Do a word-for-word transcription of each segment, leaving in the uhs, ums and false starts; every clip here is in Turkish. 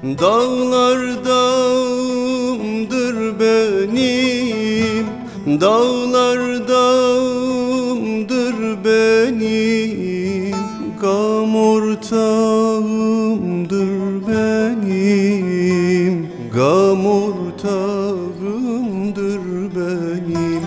Dağlar dağımdır benim, dağlar dağımdır benim, gam ortağımdır benim, gam ortağımdır benim.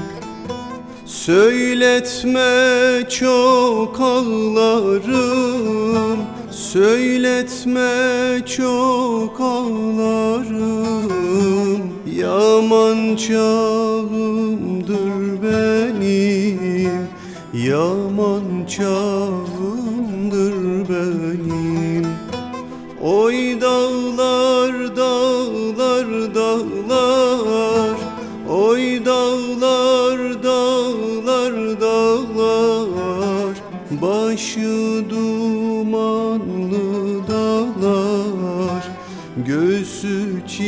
Söyletme çok ağlarım, söyletme çok ağlarım, yaman çağımdır benim, yaman çağımdır benim. Oy dağlar dağlar dağlar, oy dağlar dağlar dağlar, başı dumanlı dağlar, göğsü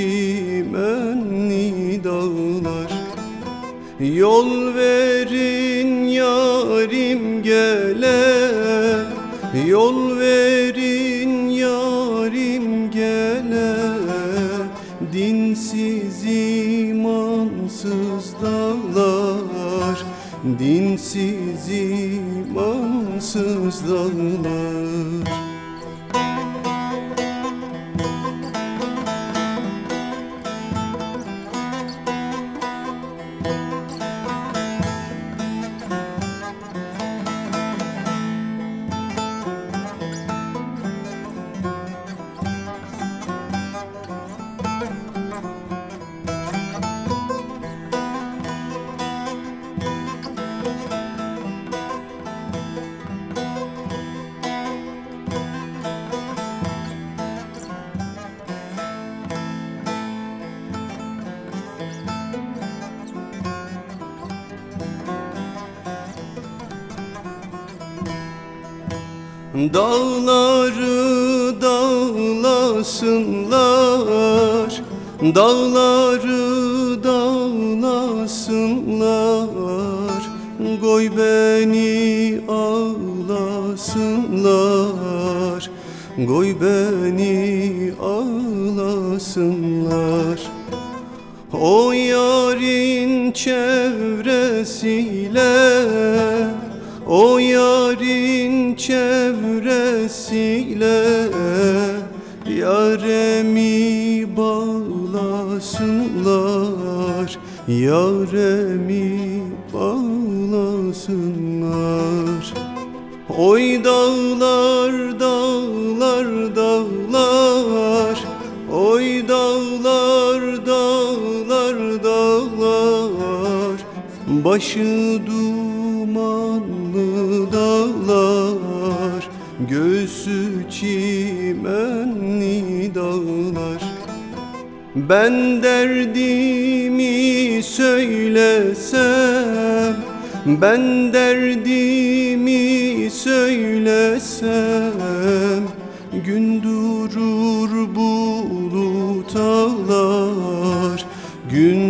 çimenli dağlar. Yol verin yarim gele, yol verin yarim gele, dinsiz imansız dağlar, dinsiz imansız dağlar. Dağları dağlasınlar, dağları dağlasınlar, koy beni ağlasınlar, koy beni ağlasınlar. O yarın çevresiyle, o yarın çevresiyle, yaremi bağlasınlar, yaremi bağlasınlar. Oy dağlar dağlar dağlar, oy dağlar dağlar dağlar, başı dumanlı dağlar, göğsü çimenli dağlar. Ben derdimi söylesem, ben derdimi söylesem, gün durur bulut ağlar, gün